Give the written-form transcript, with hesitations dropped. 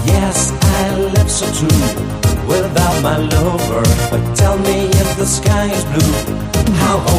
Yes, I live so true without my lover. But tell me if the sky is blue, how